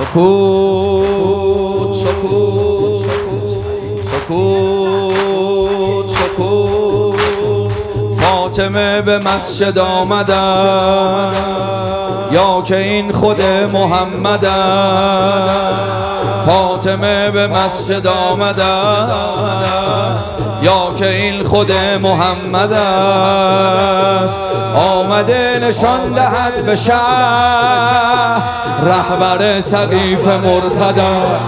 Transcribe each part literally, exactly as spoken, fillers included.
سکوت سکوت سکوت سکوت فاطمه به مسجد آمدن یا که این خود محمد است. فاطمه به مسجد آمده است یا که این خود محمد است. آمده نشان دهد به شهر رهبر سقیف مرتضی.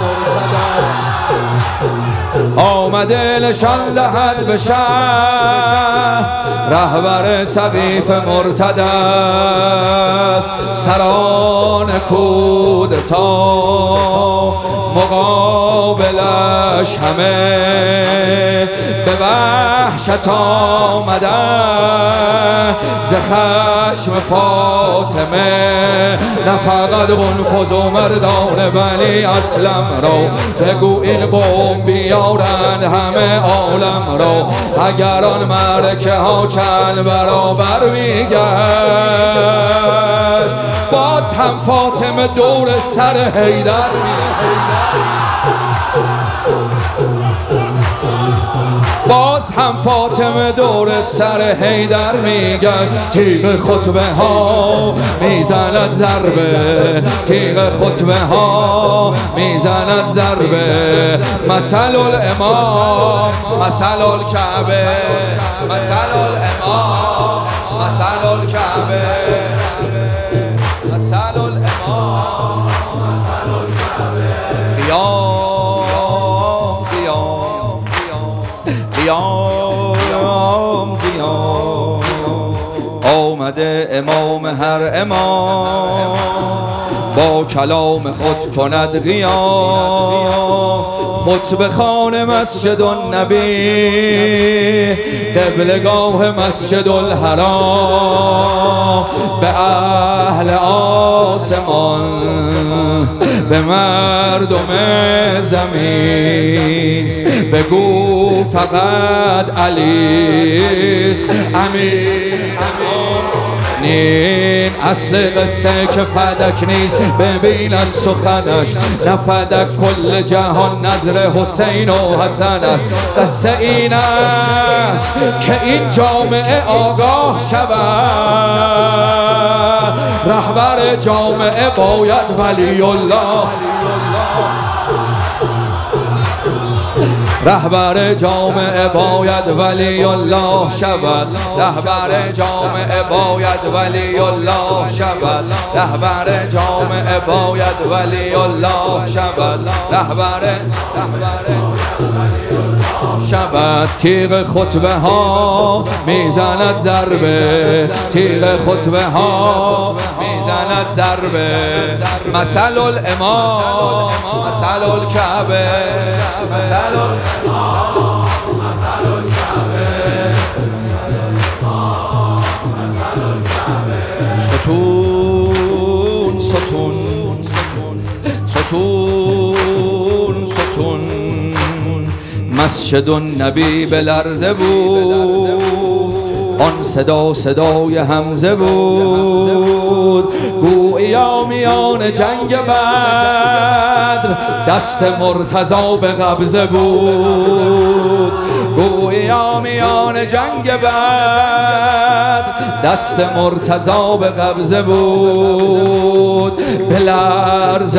آمده نشان دهد به شهر رهبر سقیف مرتضی است. سران کودتا مقابلش همه به وحشت آمدن ز خشم فاطمه. نه فقط قنفذ و مردان بنی اسلم را بگو این قوم بیارند همه عالم را. اگر آن معرکه ها چند برابر میگشت باز هم فاطمه دور سر حیدر باز هم فاطمه دور سر حیدر میگن. تیغ خطبه ها میزند ضربه، تیغ خطبه ها میزند ضربه. مثل الامام مثل الکعبه، مثل الامام مثل الکعبه، مثل الامام مثل الکعبه. قیام قیام قیام قیام آمده امام هر امام با کلام خود کند قیام. خطبه خانه مسجد النبی قبلگاه مسجد الحرام. به اهل آسمان به مردم زمین بگو فقط علیست امین. این اصل قصه که فدک نیست ببین از سخنش، نه فدک کل جهان نظر حسین و حسنش. قصه این است که این جامعه آگاه شود، رهبر جامعه باید ولی الله. رهبر جامعه باید ولی الله شود، رهبر جامعه باید ولی الله شود، رهبر جامعه باید ولی الله شود، رهبر شود. تیغ خطبه ها میزند ضربه، تیغ خطبه ها میزند ضربه. مثل الامام مثل الکعبه، مثل الامام مثل الکعبه، مثل الکعبه. ستون ستون ستون ستون مسجد النبی به لرزه بود، آن صدا صدای حمزه بود. گویا میان جنگ بدر دست مرتضی به قبضه بود. گویا میان جنگ بدر دست مرتضی به قبضه بود. به لرزه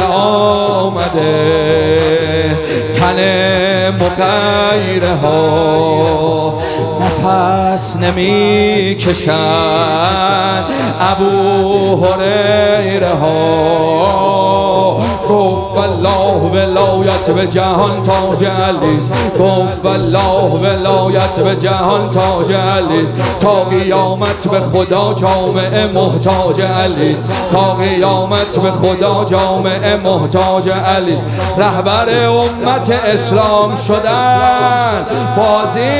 آمده تن مغیره ها، نفس نمی کشند ابو هریره ها. گفت والله ولایت به جهان تاج علیست، گفت والله ولایت به جهان تاج علیست. تا قیامت به خدا جامعه محتاج علیست، تا قیامت به خدا جامعه محتاج علیست. رهبر امت اسلام شدن بازی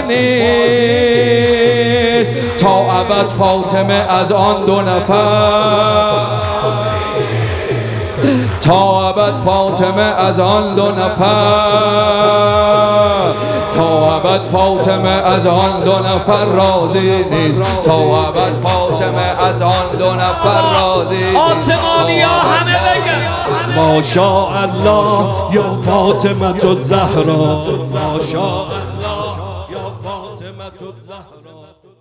نیست، تا ابد فاطمه از آن دو نفر، تا ابد فاطمه از آن دو نفر، تا ابد فاطمه از آن دو نفر راضی نیست، تا ابد فاطمه از آن دو نفر راضی نیست. آسمانی ها همه بگن ماشاء الله یا فاطمه الزهرا، ماشاء الله یا فاطمه الزهرا.